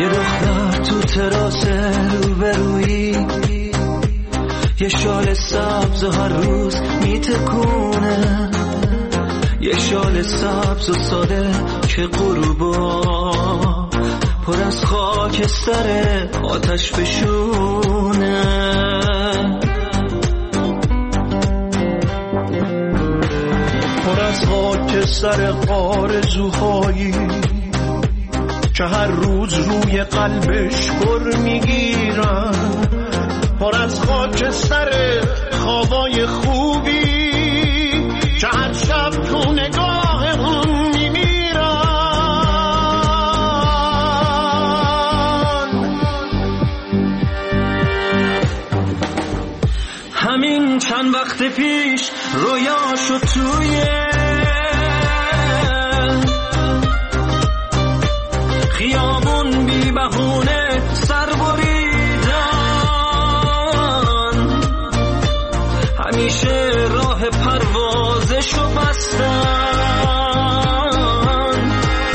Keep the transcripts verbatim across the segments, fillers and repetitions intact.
یه دختر تو تراس روبرویی، یه شال سبز و هر روز میتکونه، یه شال سبز و ساده که غروبا پر از خاکستر آتش فشونه. پر از خاکستر آرزوهایی که هر روز روی قلبش گر میگیرن، پر از خاکستر خوابای خوبی که هر شب تو نگاه اون میمیرن. همین چند وقت پیش رویاشو توی خیابون بی بهونه سر بریدن، همیشه راه پروازشو بستن،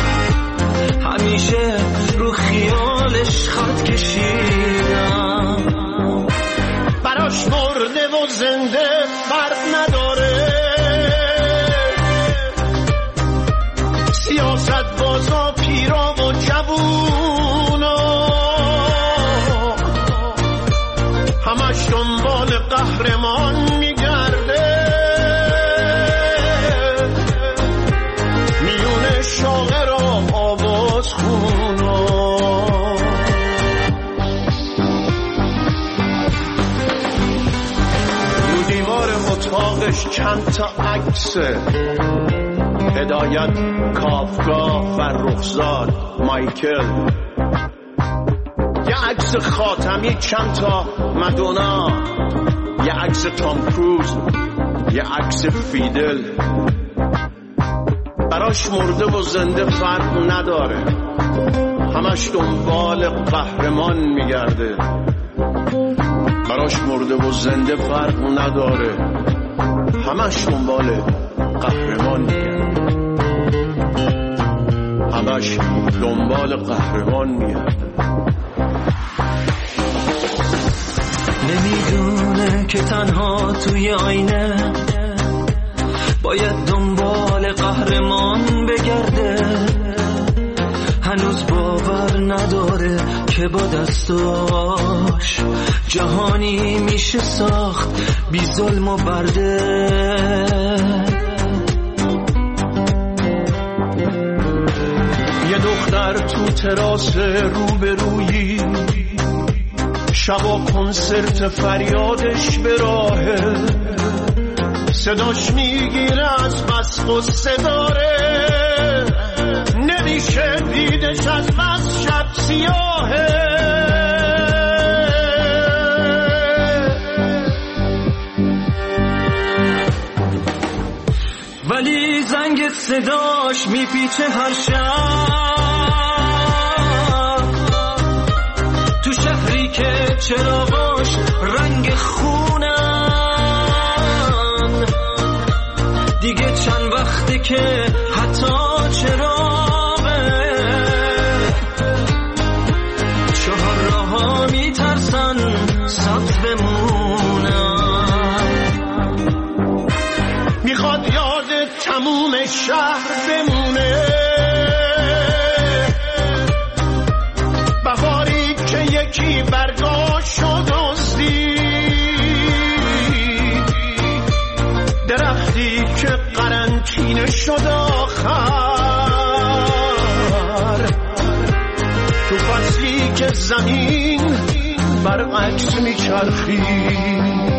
همیشه رو خیالش خط کشیدن. براش مرده و زنده فرق نداره، سیاست بازا پیرا و جوونا همش دنبال قهرمان میگرده، میونه شاعر و آواز خونا. رو دیوار اتاقش چند تا عکسه، هدایت، کافکا، فرخزاد، مایکل، یه عکس خاتمی، چند تا مدونا، یه عکس تام کروز، یه عکس فیدل. براش مرده و زنده فرق نداره، همش دنبال قهرمان میگرده. براش مرده و زنده فرق نداره، همش دنبال قهرمان میگرده، همش دنبال قهرمان میگرده. نمیدونه که تنها توی آینه باید دنبال قهرمان بگرده، هنوز باور نداره که با دستاش جهانی میشه ساخت بی ظلم و برده. یه دختر تو تراس روبرویی، شبا کنسرت فریادش به راهه، صداش میگیره از بس قصه داره، نمیشه دیدش از بس شب سیاهه. ولی زنگ صداش میپیچه هر شب تو شهری که چراغاش رنگ خونن، دیگه چند وقته که حتی چراغه چهار راها میترسن سبز بمونن. میخواد یاد تموم شهر بمونه، بهاری که یکی برگاشو دزدید، درختی که قرنطینه شد آخر، تو فصلی که زمین برعکس میچرخید.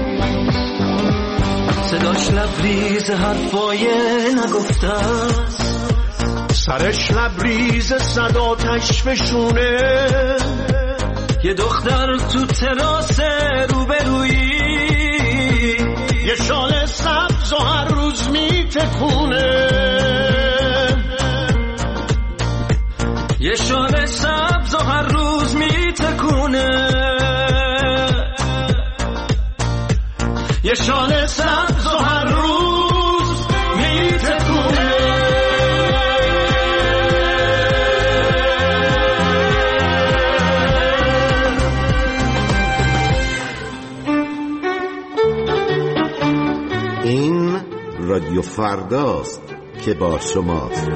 صداش لبریز حرفای نگفته است، سرش لبریز صداتش فشونه. یه دختر تو تراس روبرویی، یه شال سبز و هر روز میتکونه، یه شال سبز و هر روز میتکونه، یه شال سبز و هر روز میتکونه. فرداست که با شماست.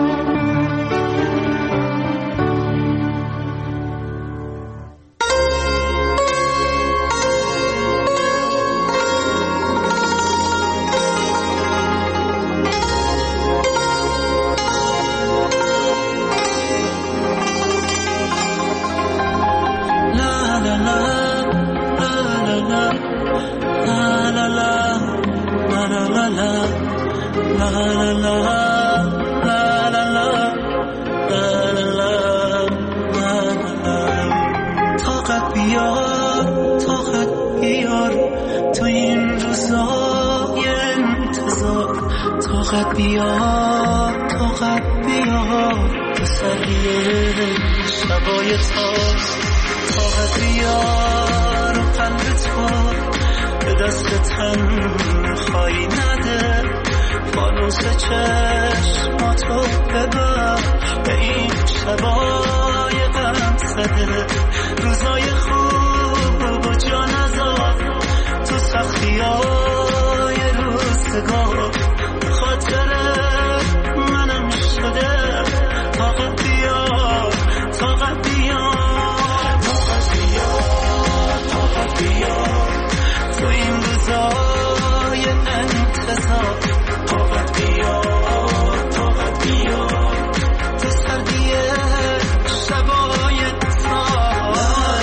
طاقت بیار طاقت بیار تسلیه شبای تاست. طاقت بیار قلب تو به دست تنهایی نده. فانوس چشماتو ببر به این شبای غم زده. روزای خوب و جا نذار تو سختیای روزگار. خاطر منم شده طاقت بیار طاقت بیار طاقت بیار طاقت بیار تو این روزای انتظار. طاقت بیار طاقت بیار تو سردی شبای تار.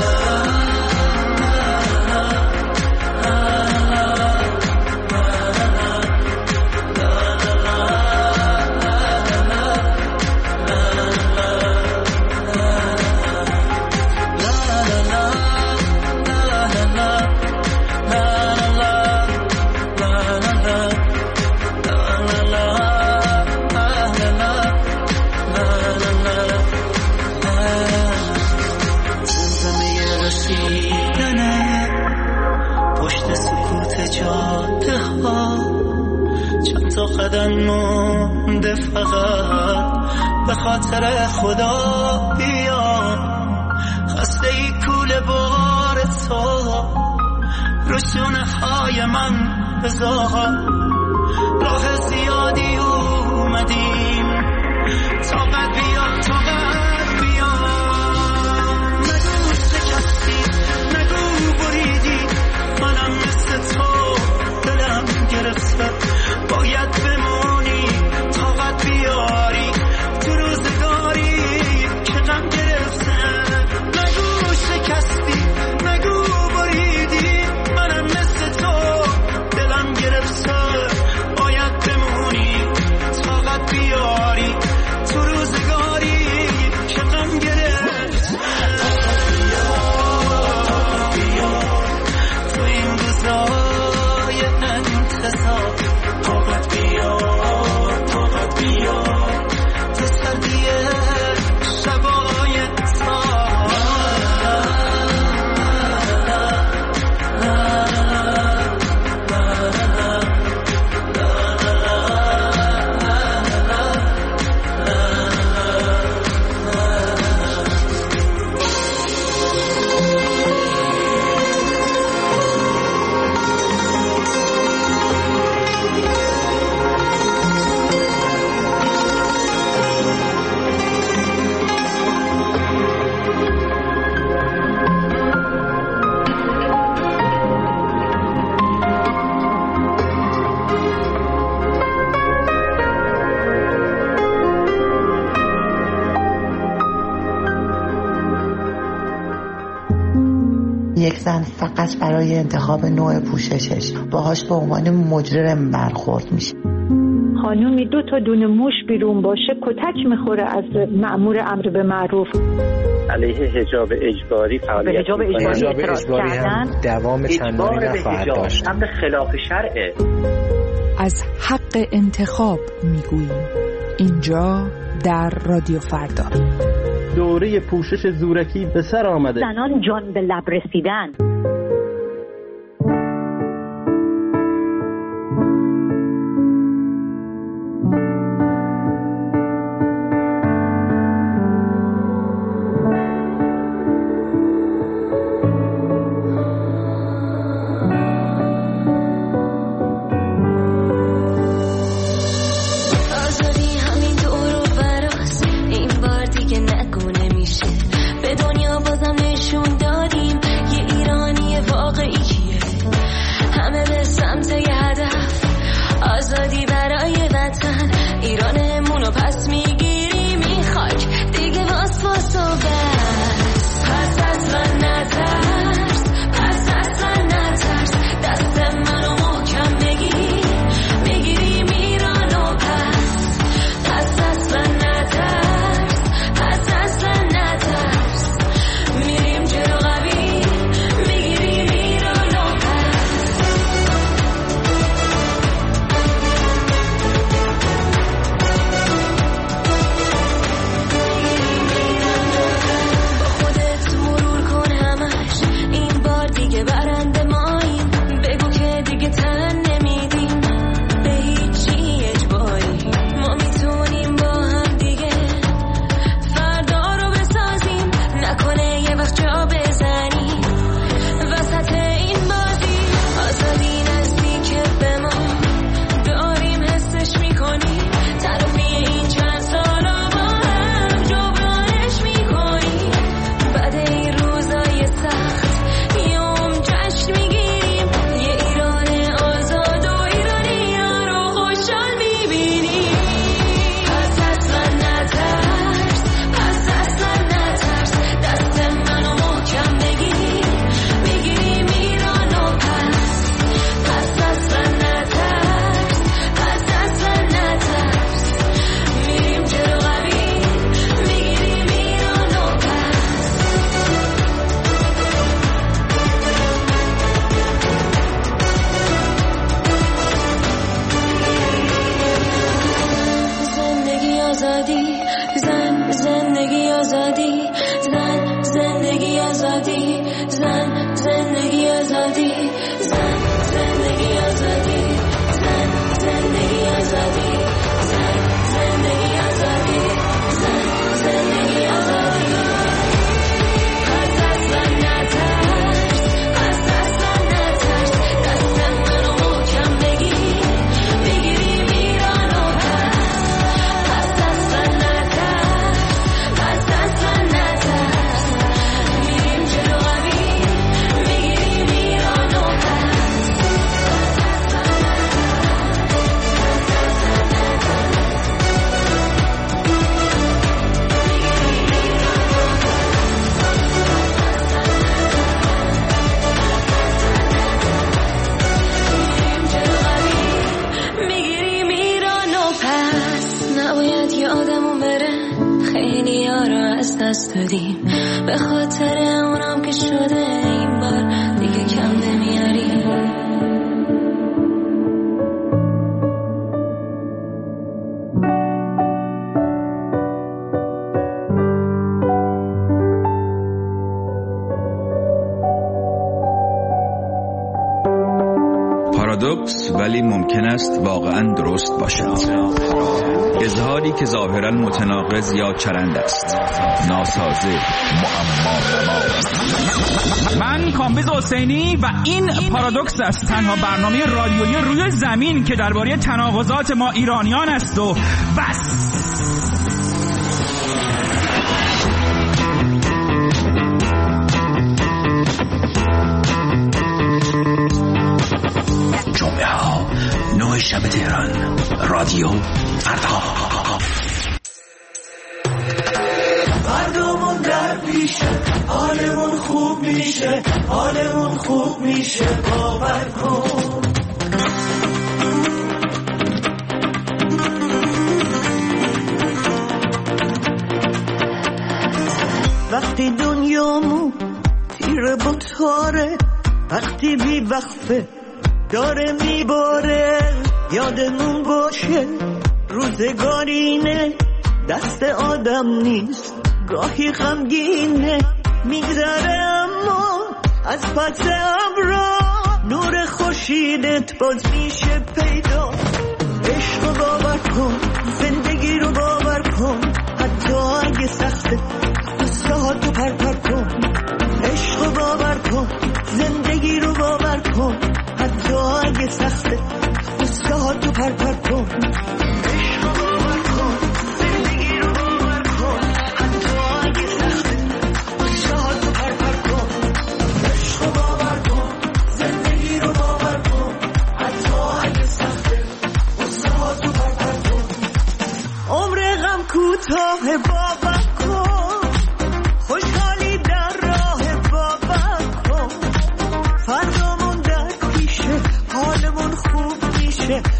قدم مونده فقط به خاطر خدا بیا. خسته ای کوله بار تو رو شونه های من بذار. راه زیادی اومدیم طاقت بیا طاقت بیا. نگو شکستی نگو بریدی منم مثل تو دلم گرفته. باید بمونی طاقت بیاری تو روزگاری که غم گرفته. نگو شکستی نگو بریدی منم مثل تو دلم گرفته. باید بمونی طاقت بیاری تو روزگاری که غم گرفته. طاقت بیار طاقت بیار تو این روزای انتظار. طاقت بیار طاقت بیار تو سردی شبای تار. یک زن فقط برای انتخاب نوع پوششش باهاش به عنوان مجرم برخورد میشه. خانومی دو تا دونه موش بیرون باشه کتک میخوره از مأمور امر به معروف. علیه حجاب اجباری فعالیت حجاب اجباری اعتراض کردن. دوام چندانی نخواهد داشت. امر خلاف شرعه. از حق انتخاب میگوییم اینجا در رادیو فردا. دوره پوشش زورکی به سر آمده. زنان جان به لب رسیدن. به دنیا بازم نشون دادیم یه ایرانی واقعی کیه. همه به سمت یه هدف، آزادی برای وطن. ایرانمونو پس میگیریم این خاک دیگه واس واس و بس. پس اصلا نترس، پس اصلا نترس، دست منو محکم بگیر، میگیریم ایرانو پس. پس اصلا نترس، پس اصلا نترس، میریم جلو قوی، میگیریم ایرانو پس. با خودت مرور کن همش، این بار دیگه برنده ماییم. بگو که دیگه تن نمیدیم به هیچی اجباری. ما میتونیم با هم دیگه فردا رو بسازیم، نکنه یه وقت جا بزنیم وسط این بازی. آزادی نزدیکه به ما، داریم حسش میکنیم، طرفی این چند سالا با هم جبرانش میکنیم. بعد این روزای سخت یوم جشن میگیریم، یه ایران آزاد و ایرانی ها رو خوشحال میبینیم. پس اصلا نترس، پس اصلا نترس، دست منو محکم بگیر، میگیریم ایرانو پس. پس اصلا نترس، پس اصلا نترس، میریم جلو قوی، میگیریم ایرانو پس. زندگی آزادی، زن زندگی آزادی، زن زندگی آزادی، زن زندگی آزادی، زن زندگی آزادی، زن زندگی آزادی، زن زندگی آزادی، زن زندگی آزادی. پس اصلا نترس، پس اصلا نترس، دست منو محکم بگیر، میگیریم ایرانو پس. پس اصلا نترس، پس اصلا نترس، میریم جلو قوی، میگیریم ایرانو پس. میگیریم ایرانو پس. نباید یادمون بره خیلی ها رو از دست دادیم، به خاطر اونام که شده این بار دیگه کم نمیاریم. پارادوکس ولی ممکن است واقعا درست باشد. اظهاری که ظاهرا متناقض یا چرند است، ناسازه، معما. من کامبیز حسینی و این پارادوکس است، تنها برنامه رادیویی روی زمین که درباره تناقضات ما ایرانیان است و بس. جمعه ها نه شب تهران، رادیو فردا. فردامون در پیشه، حالمون خوب میشه، حالمون خوب میشه، باور کن. وقتی دنیامون تیره با تاره، وقتی بی وقفه داره میباره، یادمون باشه روزگارینه، دست آدم نیست، گاهی غمگینه، میگذره اما از پس ابرا نور خورشیدت باز میشه پیدا. عشق رو باور کن، زندگی رو باور کن، حتی اگه سخته قصه ها تو پر پر کن. عشق رو باور کن، زندگی رو باور کن، حتی اگه سخته قصه ها تو پر پر کن. عشق رو باور کن، زندگی رو باور کن، حتی اگه سخته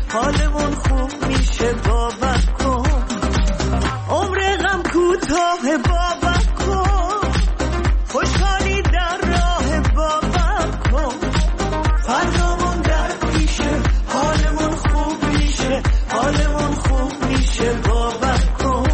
حالمون خوب میشه باور کن عمر غم کوتاه باور کن خوشحالی در راه باور کن فردامون در پیشه حالمون خوب میشه حالمون خوب میشه باور کن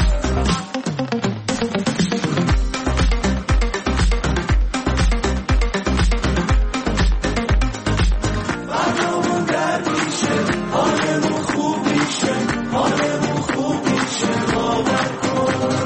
فردامون در پیشه حالمون خوب میشه حالمون خوب میشه باور کن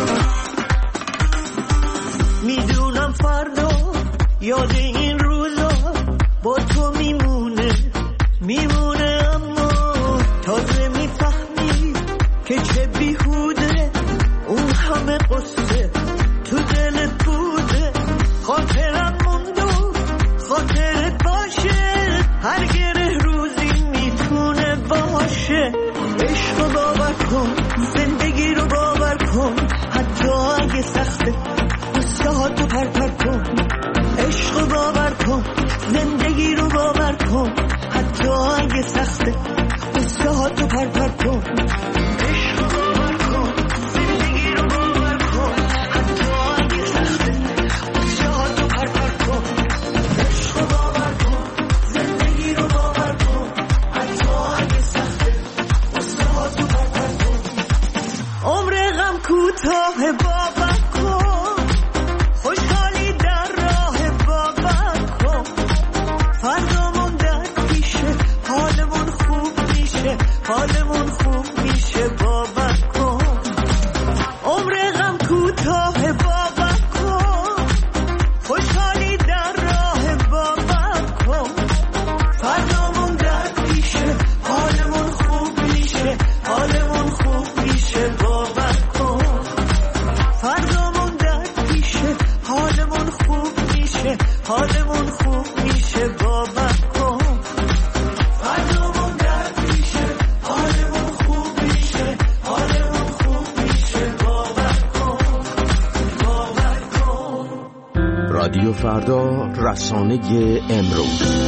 میدونم فردا یاد این روزا با تو میمونه میمونه اما تازه میفهمی که چه بیهوده اون همه قصه تو دلت بوده خاطرم موندو خاطرت باشه هر گره روزی میتونه باشه عشق رو باور کن زندگی رو باور کن حتی اگه سخته قصه ها تو پر پر کن عشق رو باور کن زندگی رو باور کن حتی اگه سخته قصه ها تو پر پر کن عشق رو باور کن زندگی رو باور کن حتی اگه سخته قصه ها تو پر پر کن عشق رو باور کن زندگی رو باور کن حتی اگه سخته قصه ها تو پر پر کن عمر غم کوتاه باور کن خوشحالی در راه باور کن فردامون در پیشه حالمون خوب میشه حالمون خوب میشه باور کن عمر غم کوتاه باور کن خوشحالی در راه باور کن فردامون در پیشه حالمون خوب میشه حالمون خوب میشه باور کن فردامون در پیشه حالمون خوب میشه حالمون خوب میشه باور کن فردامون در پیشه حالمون خوب میشه حالمون خوب میشه باور کن باور کن رادیو فردا رسانه امروز.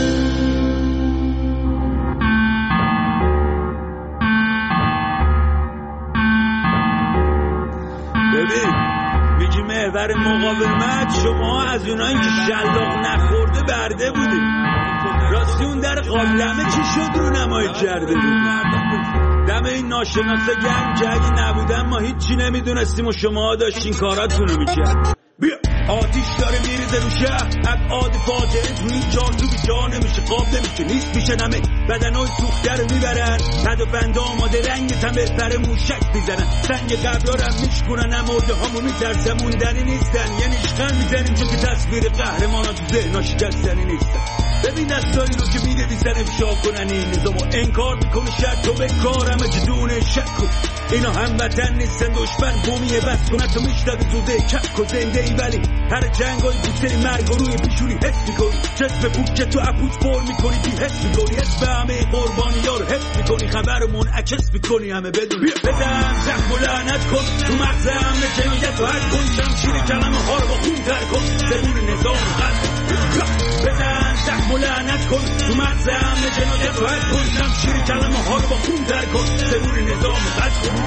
ببین میگی محور مقاومت شما از اونایی که شلاق نخورده برده بودی راستی اون در قابلمه چی شد رو نمایی کرده بود دم این ناشناسه گرم که اگه نبودن ما هیچی نمیدونستیم و شما داشتین کاراتونو میکرد بیا آتیش داره میریزه رو شهر ابعاد فاجعه تو این جادو جا نمیشه قاب نمیشه نیست میشه نمه بدنای سوخته رو میبرن قد و بند آماده رنگ تمه پر موشک میزنن سنگ قبرارم میشکنن امورده هامو میترسن موندنی نیستن یه نیشخن میزنیم چون که تصویر قهرمانا تو ذهنا شکستنی نیستن ببین دستایی رو که می‌نویسن افشا کنن این نظامو انکار میکنه شرط و به کارم جدونه شک کن اینا هموطن نیستن دشمن بومیه بس کنه تو میشتد تو ده کک و زنده ای ولی هر جنگای بوسری مرگ و روی پیشونی حس میکنی جذب بوک که تو اپوت پر میکنی بی حس میکنی اسم همه قربانی ها رو حس میکنی خبر رو منعکس میکنی همه بدونی بدم زخم و لعنت کن تو مغز همه جنایت و حد کن شمشیر کلمه ها رو با خون تر کن زبون نظام قد بدن زخم و لعنت کن تو مغز همه جنایت و حد کن شمشیر کلمه ها رو با خون تر کن زبون نظام قد کن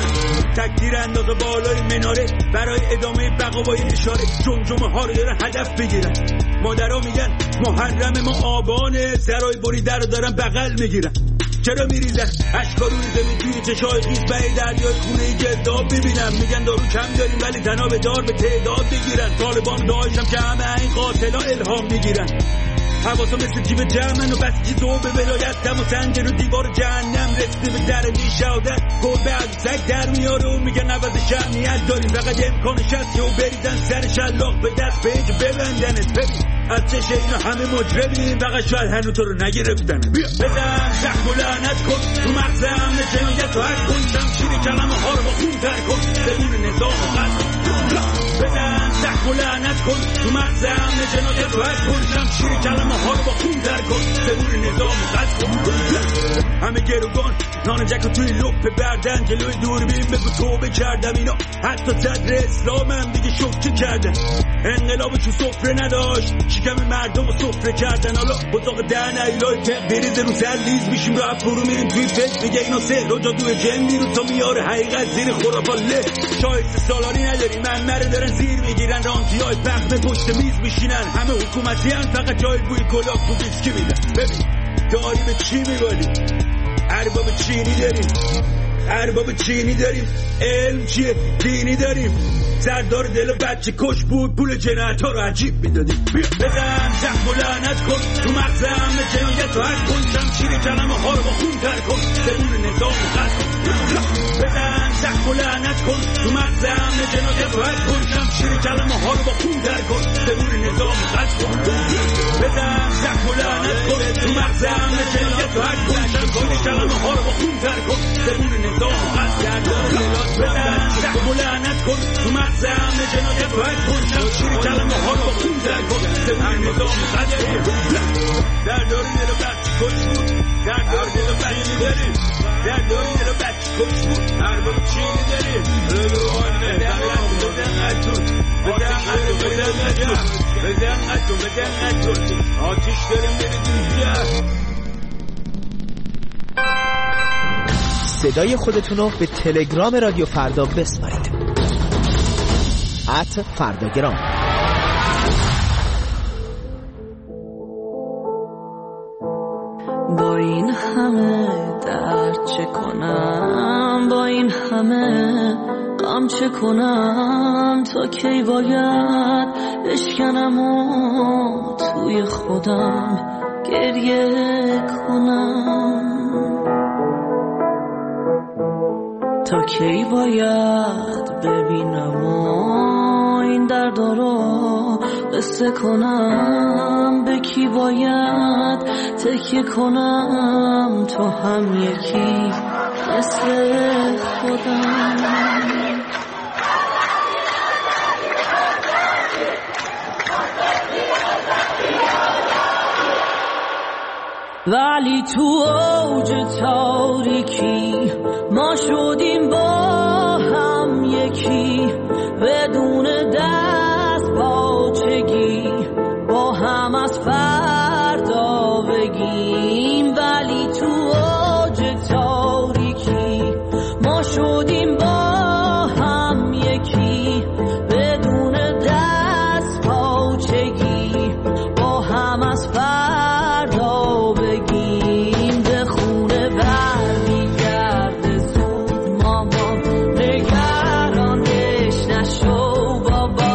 تکدیر اندازه بالای مناره برای ادامه بقا با این اشاره جمجمه ها رو دارن هدف بگیرن مادرها میگن محرم ما آبانه سرای بریده رو دارن بغل میگیرن چرا میریزن اشکا روی زمین توی چشای خیز به دریای خونه ای گرداب ببینم میگن دارو کم داریم ولی تنها به دار به تعداد بگیرن طالبان داشتم که همه این قاتلا الهام میگیرن حواسا مثل جیب جمعن و بسیجی دو به ولایت دم و سنگ رو دیوار جهنم رسته به در نیشادت گربه از سگ در میاره و میگن عوض شهمیت داریم فقط امکانش هست که او بریدن سر شلاق به دست به اینجا ببندنت ببین از چشه اینا همه مجرمیم فقط شاید هنو تو رو نگرفتن بدن زخم و لعنت کن تو مغز همه جنایت و حد کن شمشیر کلمه ها رو با خون تر کن زبون نظام و قد بدن زخم و و لعنت کن تو مغز امن جنایت رو حد کن شمشیر کلمه ها رو با خون در کن زبور نظام قد کن همه گروگان نان جک و توی لپه بردن جلوی دوربین بگو توبه کردم اینا حتی صدر اسلامم دیگه شکر کردن انقلاب تو سفره نداشت شکم مردم رو سفره کردن حالا بطاق دهن ایلای تق بریز رو سر لیز میشیم رو اف برو میریم توی فکر میگه اینا سهر و جادوی جن میرو تا میاره حقیقت زیر خرافاله شایسته سالاری نداری من مره دارن زیر میگیرن رانتی های پخمه پشت میز میشینن همه حکومتی هم فقط جای بوی کلاک تو بیسکی میدن ببین داری به چی میبالی ارباب چینی داریم ارباب چینی داریم علم چیه دینی داریم سردار دل بچه کش بود پول جنایت ها رو عجیب میدادیم بزن زخم و لعنت کن تو مغز همه جنایت رو حد کن شمشیر کلمه ها رو با خون تر کن زبون نظام رو قد کن بزن زخم و لعنت کن تو مغز همه جنایت رو حد کن شمشیر کلمه ها رو با خون تر کن زبون نظام رو قد کن بزن زخم و لعنت کن تو مغز همه جنایت رو حد کن شمشیر کلمه ها رو با خون تر کن زبون نظام رو قد کن بزن زخم و لعنت کن تو مغز همه جنایت رو حد کن شمشیر کلمه ها رو با خون تر کن زبون نظام رو قد کن در داری دل بچه کش بود در داری دل بچه داریم در داری دل بچه کش بود هر با چینی داریم روحانه بدن اتون بدن اتون بدن اتون بدن اتون بدن اتون آتیش داریم بری دنیا صدای خودتون رو به تلگرام رادیو فردا بسپارید ات فرداگرام. با این همه درد چه کنم با این همه غم چه کنم تا کی باید بشکنم و توی خودم گریه کنم تا کی باید ببینم و این درد رو قصه کنم به کی باید تکیه کنم تو هم یکی مثل خودم ولی تو اوج تاریکی ما شدیم با هم یکی بدون دست پاچگی با هم از فردا بگیم ولی تو اوج تاریکی ما شدیم با هم یکی بدون دست پاچگی با هم از فردا بگیم به خونه برمیگرده زود مامان نگرانش نشو بابا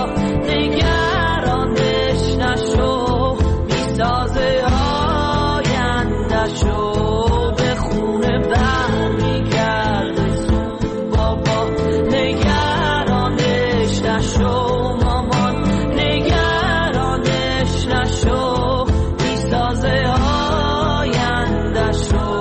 نگرانش نشو میسازه آینده‌شو به خونه برمیگرده زود بابا نگرانش نشو مامان نگرانش نشو میسازه آینده‌شو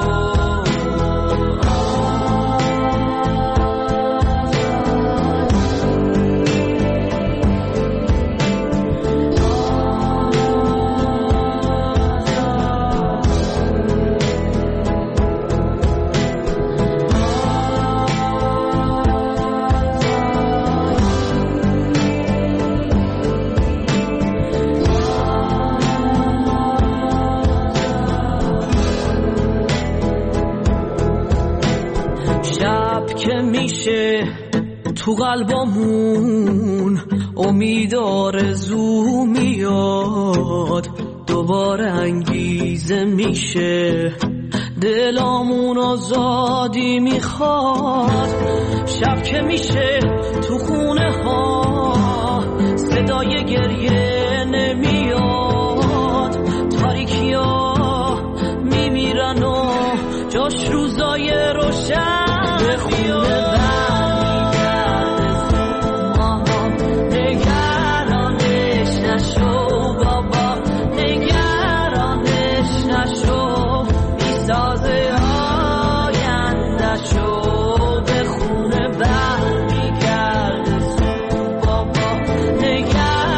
شب که میشه تو قلبمون امید آرزو میاد دوباره انگیزه میشه دلامون آزادی میخواد شب که میشه تو خونه ها صدای گریه نمیاد تاریکی ها میمیرن و جاش روزای روشن به خونه برمیگرده زود مامان نگرانش نشو بابا نگرانش نشو میسازه آینده‌شو به خونه برمیگرده زود بابا نگرانش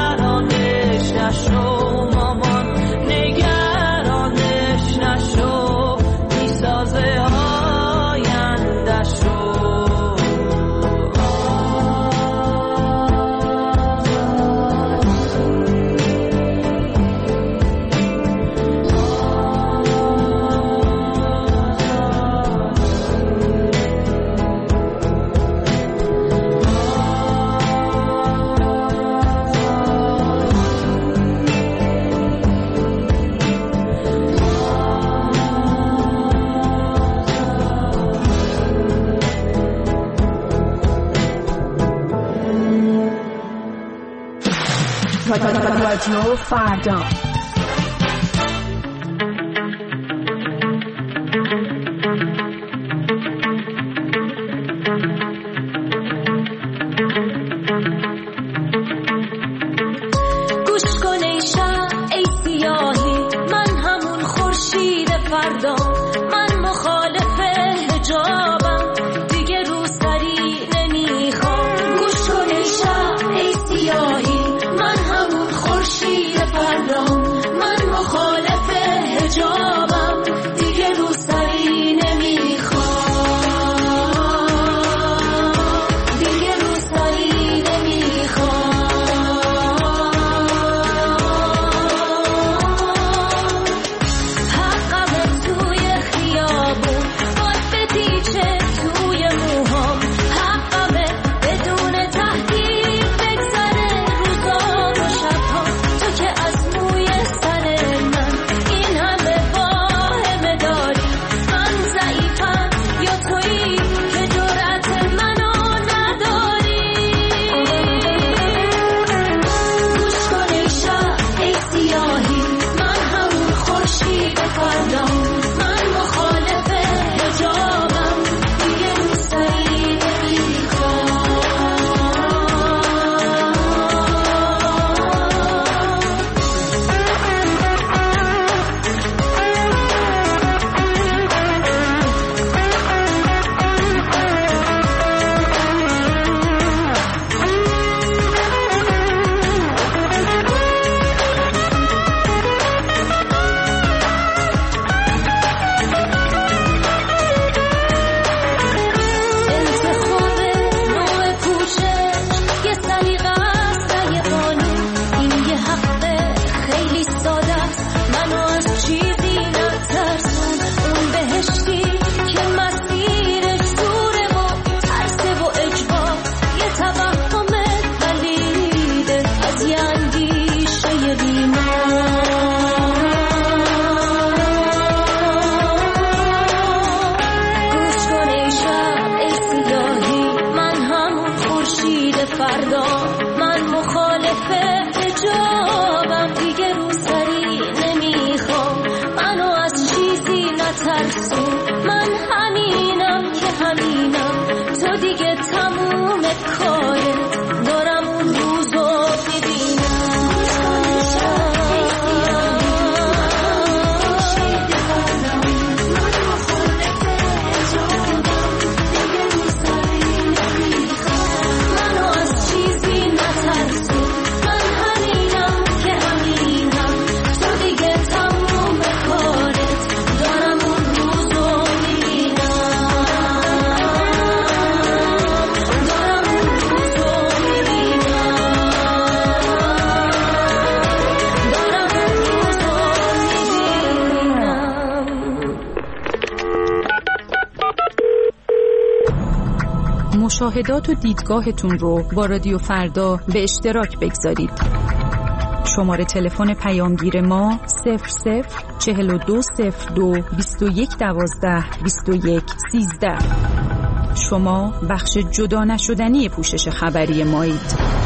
رادیو فردا. گوش کن ای شب ای سیاهی، من همون خورشید فردا، من مخالف حجابم دیگه روسری نمیخوام. گوش کن ای شب ای سیاهی، من همون خورشید فردا، من مخالف حجابم دیگه روسری نمیخوام، دیگه روسری نمیخوام. حقم توی خیابون باد بپیچه توی موهام، حقم بدون تحقیر بگذره روزام و شبهام. تو که از موی سر من این همه واهمه داری، من ضعیفم یا تویی که جرأت منو نداری. گوش کن ای شب ای سیاهی، من همون خورشید فردام، من مخالف حجابم دیگه روسری نمیخوام. انتخاب نوع پوشش یه سلیقه است نه یه قانون، این یه حق خیلی ساده است، منو از چیزی نترسون. اون بهشتی که مسیرش دوره و ترسه و اجبار، یه توهم پلیده از یه اندیشه بیمار. گوش کن ای شب ای سیاهی، من همون خورشید فردا، من مخالف حجابم دیگه روسری نمیخوام. منو از چیزی نترسون، من همینم که همینم، تو دیگه تموم کارت، دارم اون روزو میبینم. گوش کن ای سیاهی، خورشید فردا، من مخالف حجابم دیگه روسری نمیخوام. منو از چیزی نترسون، من همینم که همینم، تو دیگه تموم کارت، دارم اون روزو میبینم، دارم اون روزو میبینم، دارم اون روزو میبینم. مشاهدات و دیدگاهتون رو با رادیو فردا به اشتراک بگذارید. شماره تلفن پیامگیر ما صفر صفر چهل و دو صفر دو بیست و یک دوازده بیست و یک سیزده. شما بخش جدا نشدنی پوشش خبری مایید.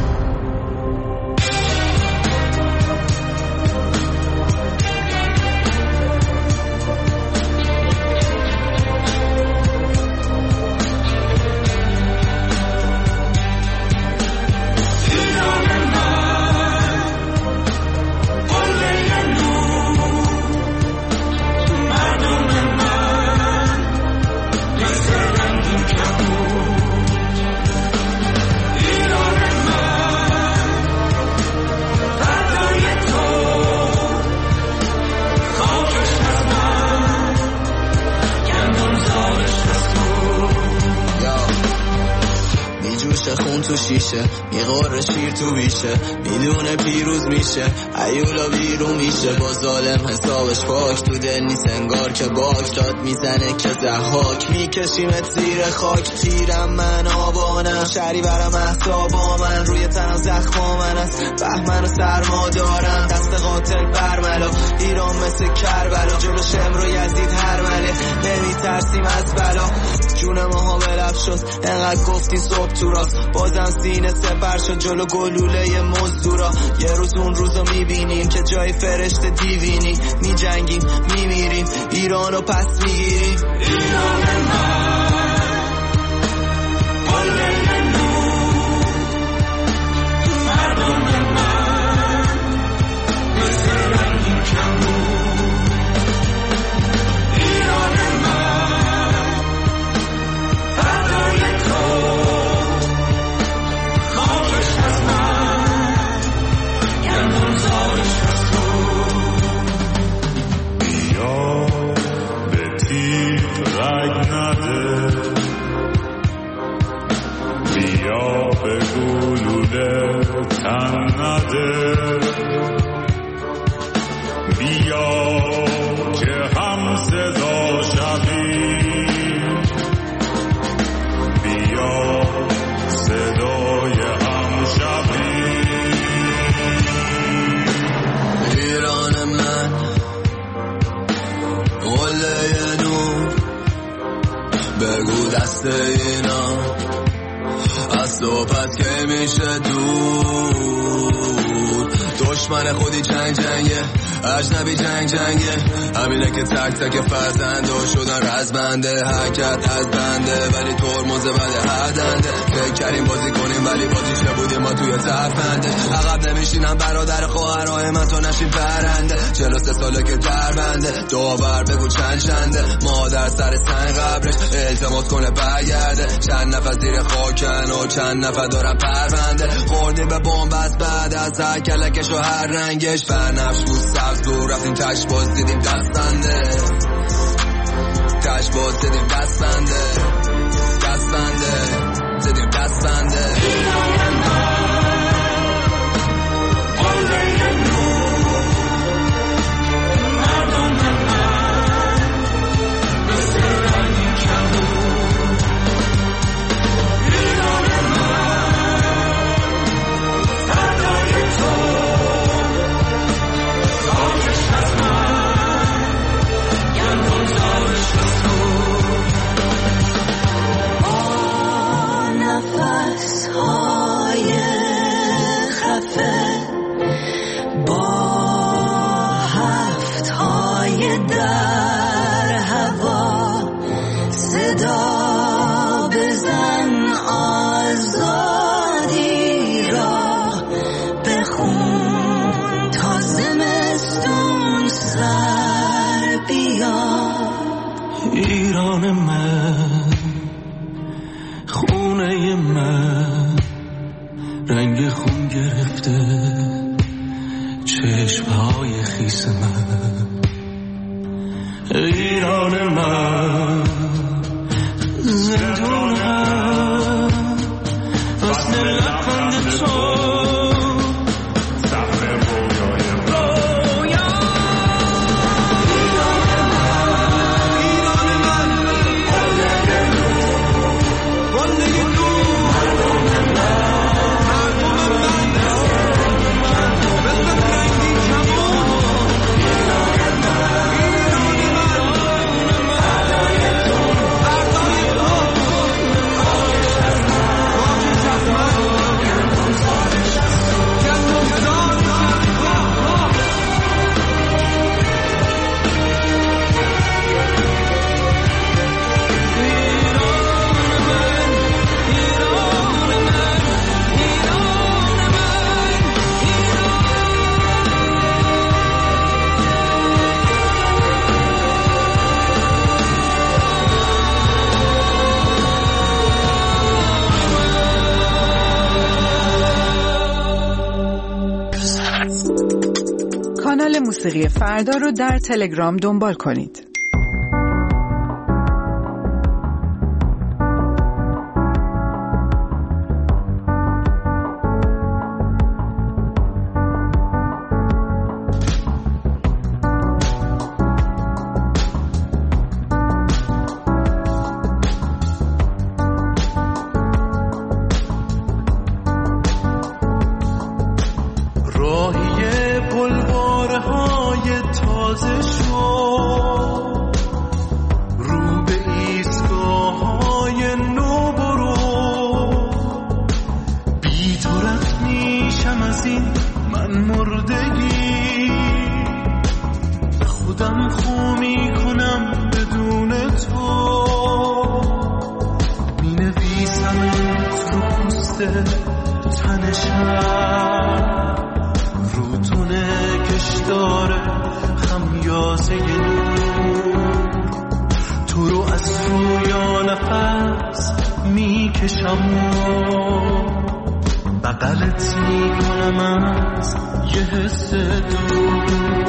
خون تو شیشه میغور شیر تو بیشه میدونه پیروز میشه ایولا بیرون میشه با ظالم حسابش پاک تو دل نیست انگار که باک داد میزنه که زحاک میکشیمت زیر خاک تیرم من آبانم شری برم احسابا من روی تنم زخما من است بهمن و سرما دارم دست قاتل برملا ایران مثل کربلا جلو شمر و یزید هر مله نمیترسیم از بلا جون ماها بلب شد انقدر گفتی صبح تو راست بازم سینه سپر شد جلو گلوله مزدورا یه روز اون روزو میبینیم که جای فرشته دیوینی میجنگیم میمیریم ایرانو پس میگیریم ایران من قله نور مردم من مثل رنگین کمون ایران من فردای تو خاکش از من گندم زارش از تو بیا به تیغ رگ نده بیا به گلوله تن نده بیا که هم صدا شویم بیا صدای هم شویم ایران من قله نور بگو دست اینا از صحبت که میشه دور دشمن خودی جنگ جنگه اجنبی جنگ جنگه همینه که تک تک فرزنده شدن رزمنده حرکت از بنده ولی ترمز بده هردنده فکر کردیم بازی کنیم ولی بازی چه بودیم ما توی ترفنده عقب نمیشینم برادر خواهرای من تو نشین پرنده چهل و سه ساله که در بنده داور بگو چند چنده مادر سر سنگ قبرش التماس کنه برگرده چند نفر زیر خاکن و چند نفر دارن پرونده خوردیم به بومبست بعد از هر کلکش و هر رنگش برنفش بود سبز بود رفتیم تش باز دیدیم دستنده تش باز دیدیم دستنده دستنده دیدیم دستنده ایران من خونه من رنگ خون گرفته چشمهای خیس من ایران من زندونم واسه لبخند تو کانال موسیقی فردا رو در تلگرام دنبال کنید. رو به ایستگاه از این من مردگی، خودم خو میکنم بدون تو، می نویسم رو پوست تنشم، رو تونه کشدار خمیازه نور، تو رو از رویا نفس میکشم و بغلت میکنم از یه حس دور،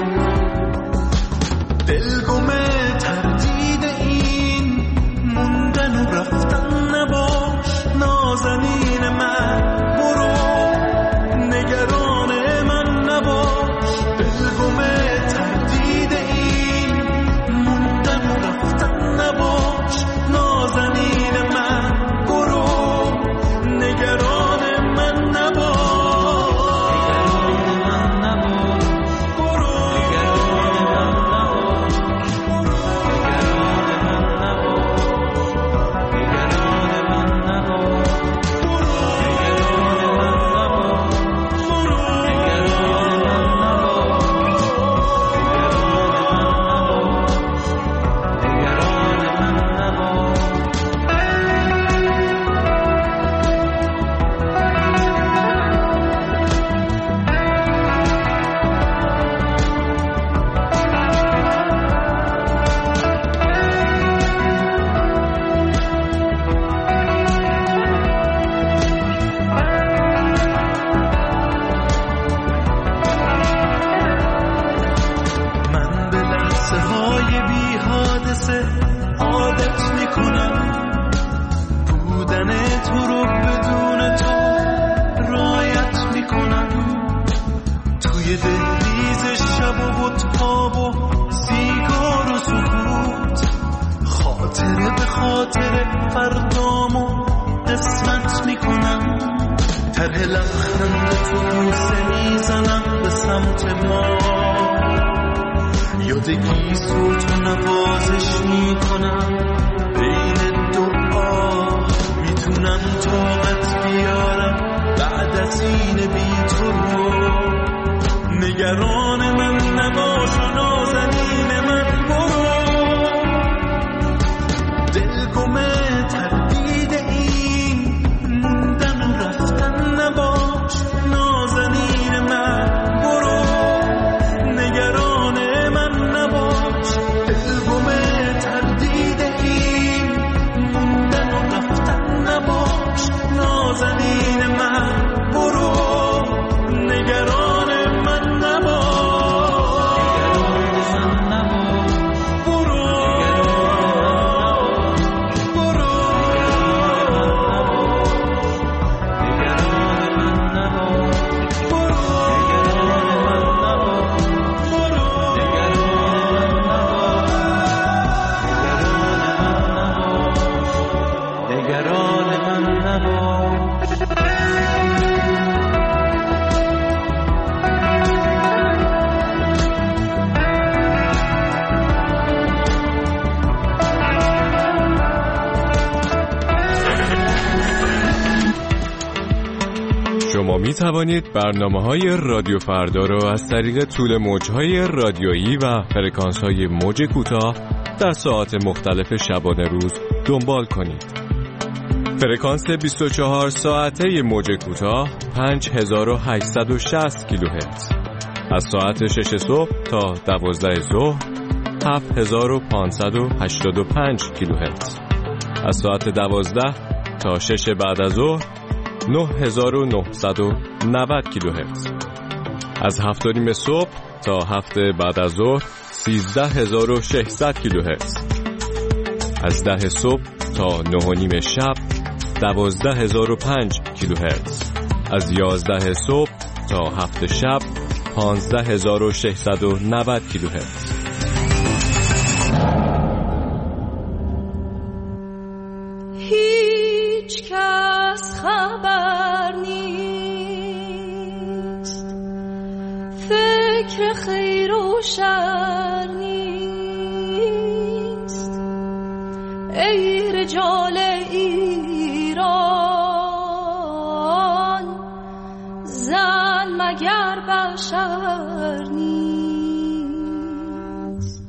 دلگمه تردید این موندن و رفتن نباش، نازنین من برو، نگران من نباش، دلگمه تردید این موندن و رفتن نباش، نازنین من برو، نگران من نباش. شما می توانید برنامه‌های رادیو فردا را از طریق طول موج‌های رادیویی و فرکانس‌های موج کوتاه در ساعات مختلف شبانه روز دنبال کنید. فرکانس بیست و چهار ساعته موج کوتاه پنج هزار و هشتصد و شصت کیلوهرتز، از ساعت شش صبح تا دوازده ظهر هفت هزار و پانصد و هشتاد و پنج کیلوهرتز، از ساعت دوازده تا شش بعد از ظهر نه هزار و نهصد و نود کیلوهرتز، از هفت و نیم صبح تا هفت بعد از ظهر سیزده هزار و ششصد کیلوهرتز، از ده صبح تا نه و نیم شب دوازده هزار و پنج کیلوهرتز، از یازده صبح تا هفت شب پانزده هزار و ششصد و نود کیلوهرتز. هیچ کس خبر نیست، فکر خیر و شر نیست، ای رجال ایران زن اگر بشر نیست.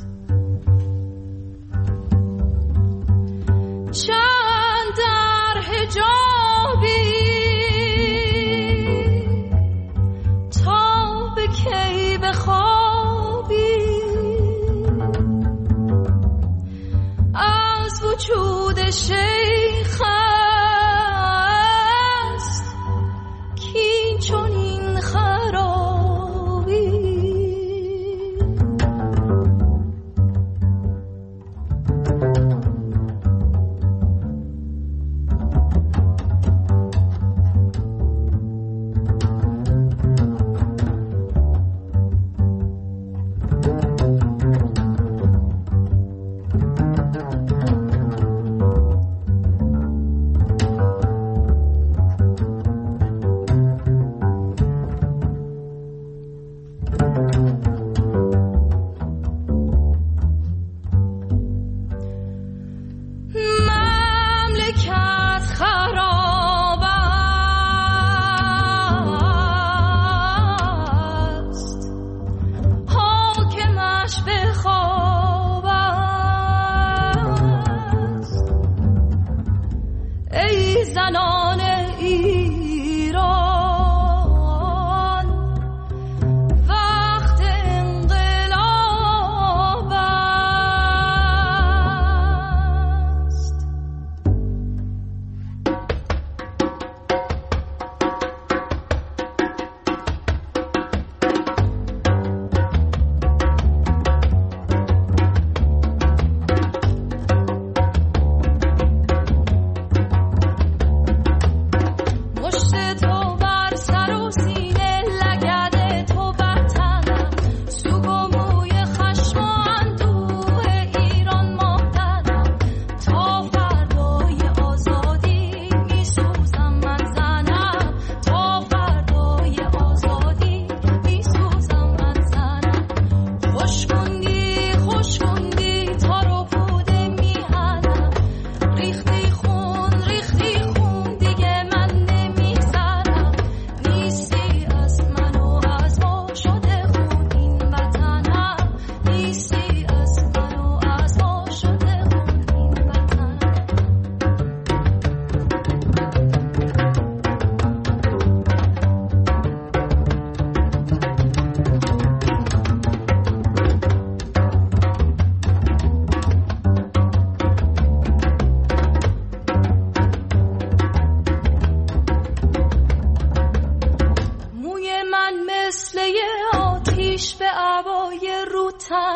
چند در حجابی تا به کی بخوابی، از وجود شیخ است کی چون این خرابی.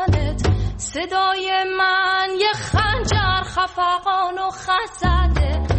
صدای من یه خنجر خفقان و خزده،